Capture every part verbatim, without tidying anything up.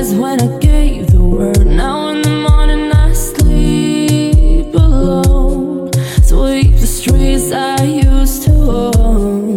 was when I gave the word. Now in the morning I sleep alone, sweep the streets I used to own.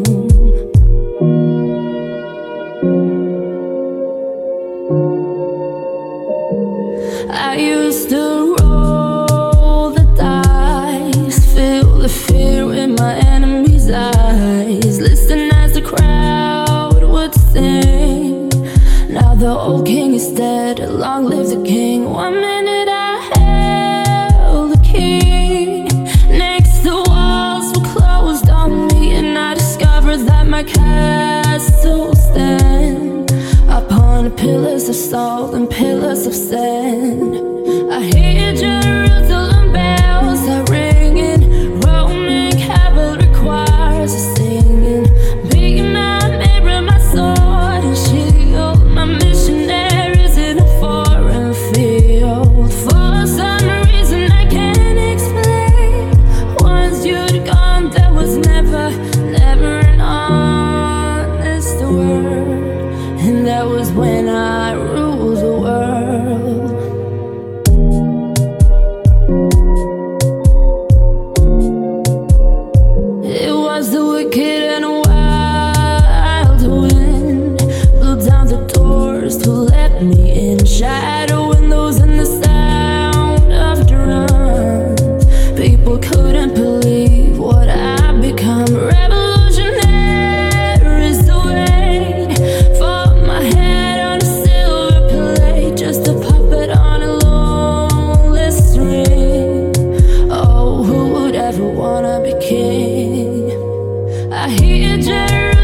I used to roll the dice, feel the fear in my enemy's eyes, listen as the crowd would sing. Now the old king is dead, long live the king. One minute I held the key, next the walls were closed on me, and I discovered that my castle stand upon pillars of salt and pillars of sand. I hear Jerusalem bells are ringing, Roman cavalry choirs are singing, beating my mirror, my sword and shield, my missionaries in a foreign field. For some reason I can't explain, once you'd gone there was never, never an honest word. And that was when I ruled the world. It was the wicked and wild wind blew down the doors to let me in, shadow windows and the sound of drums. People couldn't believe what I'd become. Revolutionary is the way, for my head on a silver plate, just a puppet on a lonely string. Oh, who would ever wanna be king? I hear Jerry